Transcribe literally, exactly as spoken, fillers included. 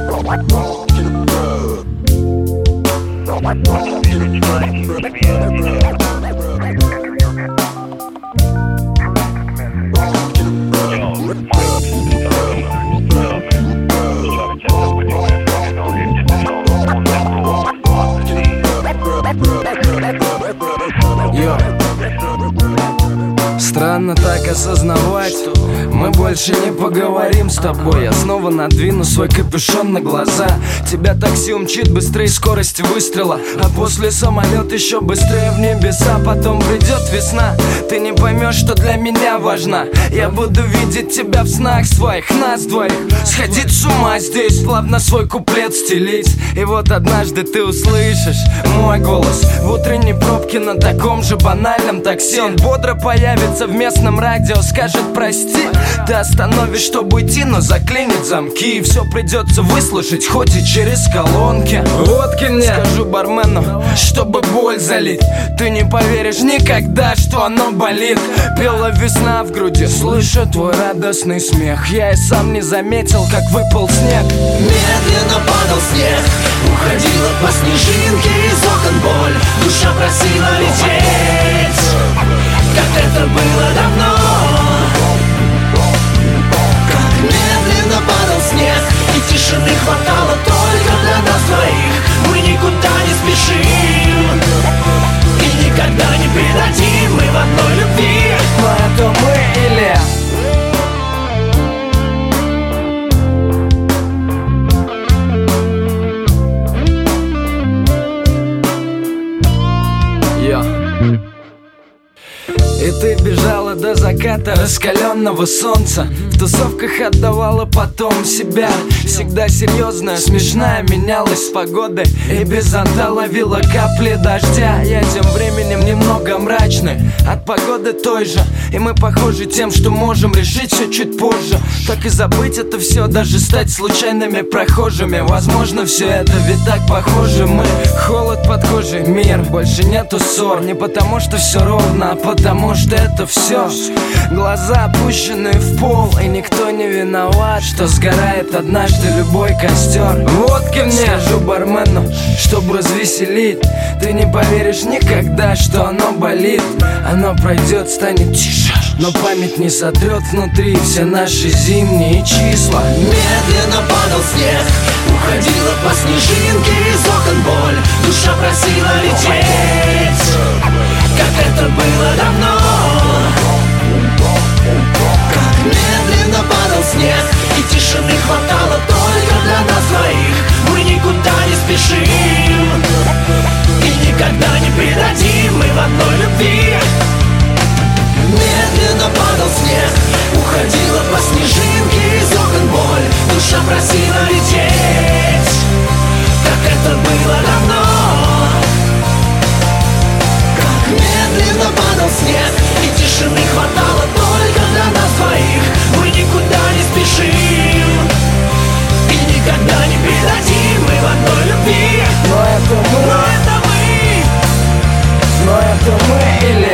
Странно так осознавать, мы больше не поговорим с тобой. Я снова надвину свой капюшон на глаза. Тебя такси умчит быстрее скорости выстрела, а после самолет еще быстрее в небеса. Потом придет весна, ты не поймешь, что для меня важна. Я буду видеть тебя в снах своих, нас двоих. Сходить с ума здесь, плавно свой куплет стелить. И вот однажды ты услышишь мой голос в утренней пробке на таком же банальном такси. Он бодро появится в местном радио, скажет прости. Ты остановишь, чтобы уйти, но заклинит замки. И все придется выслушать, хоть и через колонки. Водки мне, скажу бармену, чтобы боль залить. Ты не поверишь никогда, что оно болит. Пела весна в груди, слышу твой радостный смех. Я и сам не заметил, как выпал снег. Медленно падал снег, уходила по снежинке из окон боль. Душа просила лететь, как это было давно. Как медленно падал снег, и тишины хватало только для нас двоих. Мы никуда не спешим и никогда не предадим. Мы в одной любви. Но это мы или... И ты бежала до заката раскаленного солнца. В тусовках отдавала потом себя. Всегда серьезная, смешная, менялась с погоды. И без зонта ловила капли дождя. Я тем временем немного мрачный от погоды той же. И мы похожи тем, что можем решить все чуть позже. Так и забыть это все, даже стать случайными прохожими. Возможно, все это ведь так похоже. Мы холод под кожей, мир, больше нету ссор. Не потому что все ровно, а потому что это все. Глаза опущены в пол, и никто не виноват, что сгорает однажды любой костер. Водки мне, скажу бармену, чтобы развеселить. Ты не поверишь никогда, что оно болит. Оно пройдет, станет тише, но память не сотрет внутри все наши зимние числа. Медленно падал снег, уходила по снежинке из окон боль. Душа просила лететь, как это было давно. Как медленно падал снег, и тишины хватало только для нас двоих. Мы никуда не спешим и никогда не предадим. Мы в одной любви. Медленно падал снег, уходила по снежинке из окон боль. Душа просила лететь, как это было давно. Как медленно падал снег, и тишины хватало только для нас двоих. Мы никуда не спешим и никогда не предадим. Мы в одной любви. Но это мы, но это мы, но это мы или...